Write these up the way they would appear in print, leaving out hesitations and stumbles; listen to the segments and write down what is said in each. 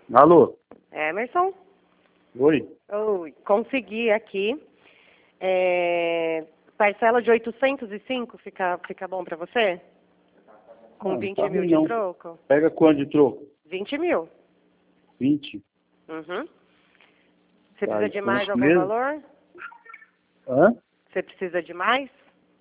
Alô? Emerson? Oi? Oi, consegui aqui. Parcela de 805 fica bom pra você? Com Não, 20 tá mil ruim de não. troco? Pega quanto de troco? 20 mil. 20? Uhum. Você Tá, precisa e de mais quanto algum mesmo? valor? Hã? Você precisa de mais?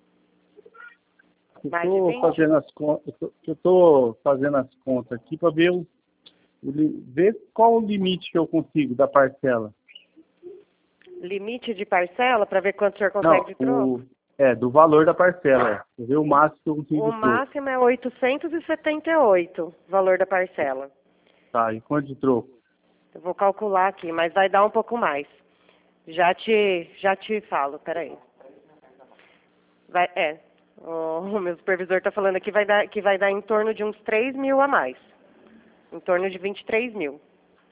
Eu Mais de tô 20? fazendo as contas, eu tô fazendo as contas aqui para ver, ver qual o limite que eu consigo da parcela. Limite de parcela para ver quanto o senhor Não, consegue de troco? do valor da parcela. Pra ver o máximo que eu consigo O de troco. máximo é 878, o valor da parcela. Tá, e quanto de troco? Eu vou calcular aqui, mas vai dar um pouco mais. Já te falo, peraí. O meu supervisor está falando aqui que vai dar em torno de uns 3 mil a mais. Em torno de 23 mil.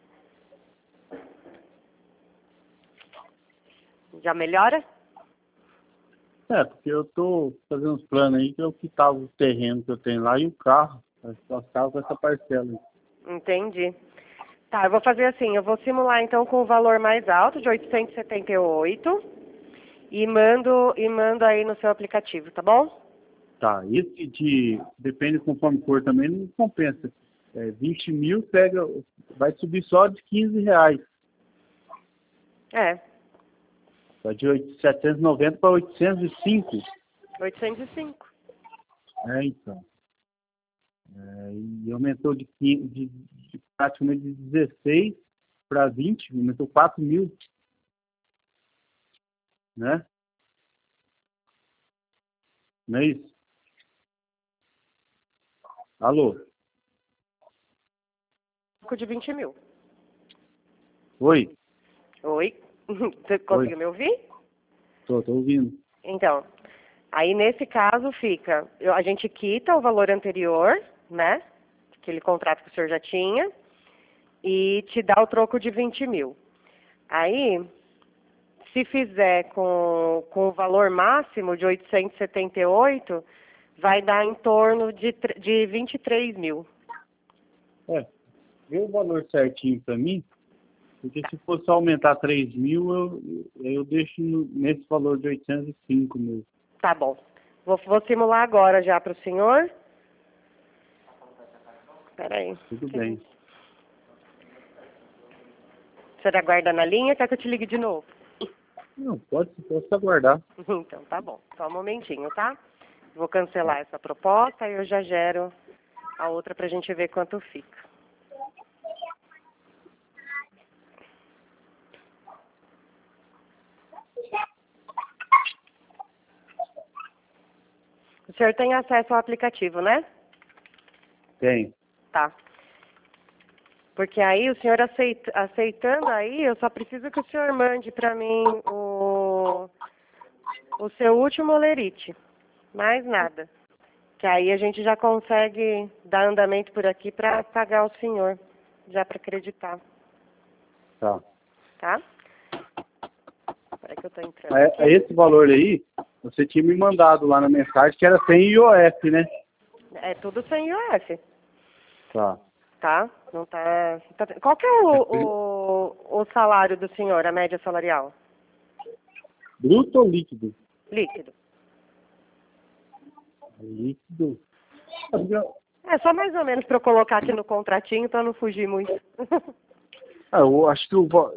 Já melhora? Porque eu tô fazendo uns planos aí que eu quitar o terreno que eu tenho lá e o carro. Os carros com essa parcela aí. Entendi. Tá, eu vou fazer assim, eu vou simular então com o valor mais alto, de 878, e mando aí no seu aplicativo, tá bom? Tá, depende conforme for também, não compensa. 20 mil vai subir só de 15 reais. É, Vai de 790 para 805. 805. Então. E aumentou de praticamente de 16 para 20, aumentou 4 mil, né? Não é isso? Alô? De 20 mil. Oi? Oi? Você Oi? conseguiu me ouvir? Tô ouvindo. Então, aí nesse caso a gente quita o valor anterior, né? Aquele contrato que o senhor já tinha, e te dá o troco de 20 mil. Aí, se fizer com o valor máximo de 878, vai dar em torno de 23 mil. Vê o valor certinho para mim, porque se fosse aumentar 3 mil, eu deixo nesse valor de 805 mil. Tá bom. Vou simular agora já para o senhor. Peraí. Tudo bem. O senhor aguarda na linha, quer que eu te ligue de novo? Não, posso aguardar. Então, tá bom. Só um momentinho, tá? Vou cancelar essa proposta e eu já gero a outra pra gente ver quanto fica. O senhor tem acesso ao aplicativo, né? Tem. Tá. Porque aí o senhor aceitando aí, eu só preciso que o senhor mande pra mim o seu último olerite. Mais nada. Que aí a gente já consegue dar andamento por aqui pra pagar o senhor. Já pra acreditar. Tá. Tá? Peraí que eu tô entrando aqui. Esse valor aí, você tinha me mandado lá na mensagem que era sem IOF, né? É tudo sem IOF. Tá. Tá? Não tá... Qual que é o salário do senhor, a média salarial? Bruto ou líquido? Líquido. Líquido. É só mais ou menos para eu colocar aqui no contratinho para não fugir muito. Eu acho que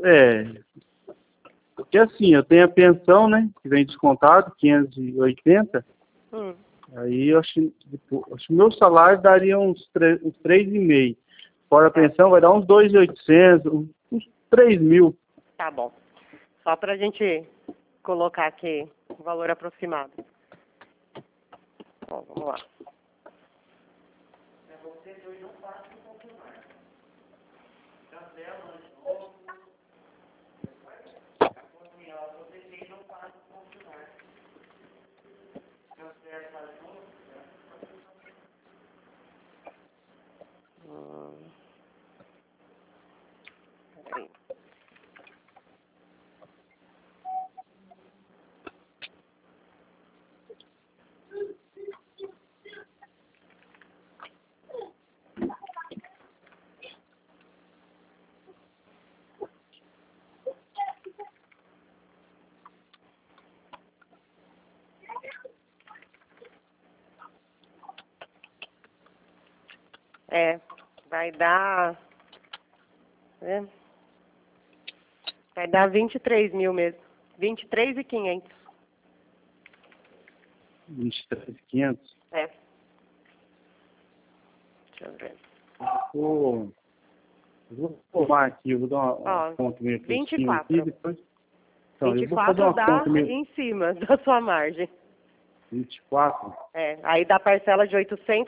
porque assim, eu tenho a pensão, né? Que vem descontado, 580. Aí eu acho que meu salário daria uns 3,5. Fora a pensão vai dar uns 2.800, uns 3 mil. Tá bom. Só pra gente colocar aqui o valor aproximado. Bom, vamos lá. Peraí. Vai dar... Vai dar 23 mil mesmo. 23.500. 23.500? Deixa eu ver. Eu vou tomar aqui, eu vou dar uma conta meio 24. Aqui, depois... Então, 24 eu vou fazer dá uma conta meio... em cima da sua margem. 24? Aí dá parcela de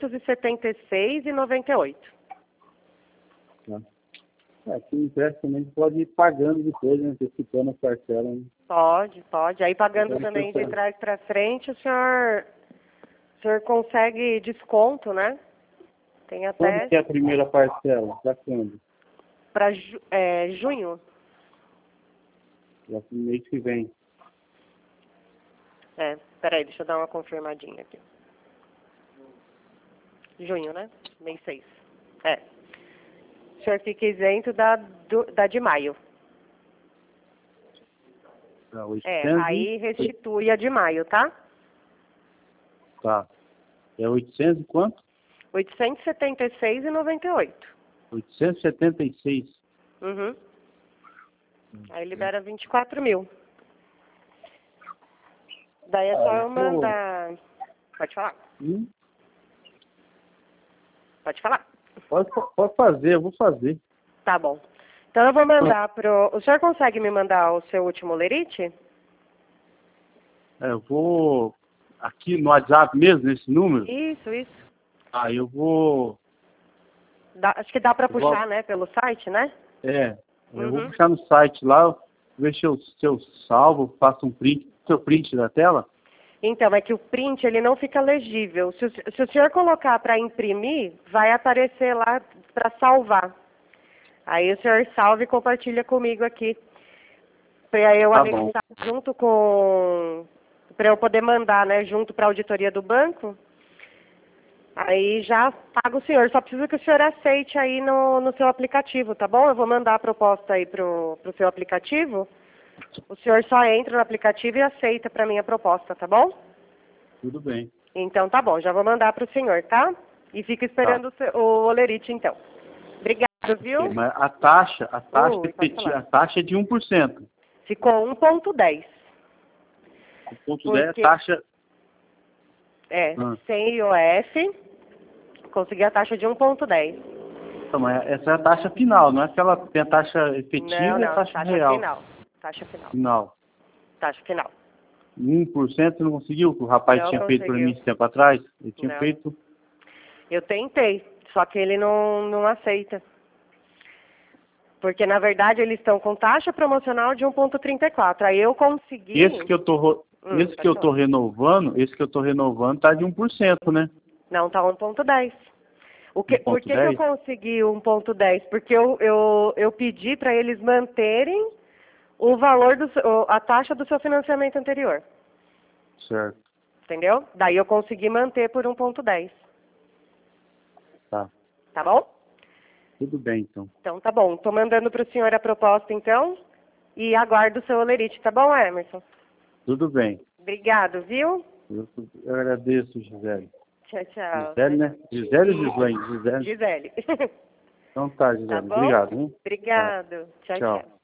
876,98. Tá. Aqui no empréstimo também pode ir pagando depois, né? Antecipando a parcela. Né? Pode. Aí pagando também de trás para frente, o senhor consegue desconto, né? Tem até... Quando que é a primeira parcela? Para quando? Para junho. Já no mês que vem. Peraí, deixa eu dar uma confirmadinha aqui. Junho, né? Mês 6. O senhor fica isento da de maio. Aí restitui a de maio, tá? Tá. É 800 e quanto? 876,98. 876? Uhum. Aí libera 24 mil. Daí é só eu mandar... Pode falar? Pode falar. Pode fazer, eu vou fazer. Tá bom. Então eu vou mandar pro... O senhor consegue me mandar o seu último lerite? Eu vou... Aqui no WhatsApp mesmo, nesse número? Isso. Eu vou... Acho que dá pra puxar, né? Pelo site, né? Eu vou puxar no site lá, ver se eu salvo, faço um print, seu print da tela. Então, é que o print, ele não fica legível. Se o senhor colocar para imprimir, vai aparecer lá para salvar. Aí o senhor salva e compartilha comigo aqui. Para eu anexar junto com... Para eu poder mandar, né, junto para a auditoria do banco. Aí já paga o senhor. Só preciso que o senhor aceite aí no seu aplicativo, tá bom? Eu vou mandar a proposta aí pro seu aplicativo. O senhor só entra no aplicativo e aceita para mim a proposta, tá bom? Tudo bem. Então tá bom, já vou mandar para o senhor, tá? E fica esperando o olerite, então. Obrigado, viu? Mas a taxa é de 1%. Ficou 1,10. 1,10 a taxa... sem IOF, consegui a taxa de 1,10. Então, mas essa é a taxa final, não é aquela tem a taxa efetiva e a taxa real. Taxa final. Taxa final. 1% não conseguiu? O rapaz tinha feito para mim esse tempo atrás? Ele tinha feito... Eu tentei, só que ele não aceita. Porque, na verdade, eles estão com taxa promocional de 1,34. Aí eu consegui... Esse que eu tô renovando tá de 1%, né? Não, tá 1,10. Por que eu consegui 1,10? Porque eu pedi para eles manterem o valor, a taxa do seu financiamento anterior. Certo. Entendeu? Daí eu consegui manter por 1,10. Tá. Tá bom? Tudo bem, então. Então tá bom. Tô mandando pro senhor a proposta, então. E aguardo o seu olerite, tá bom, Emerson? Tudo bem. Obrigado, viu? Eu agradeço, Gisele. Tchau. Gisele, né? Gisele ou Gislaine? Gisele. Então tá, Gisele. Tá bom? Obrigado, hein? Obrigado. Tá. Tchau.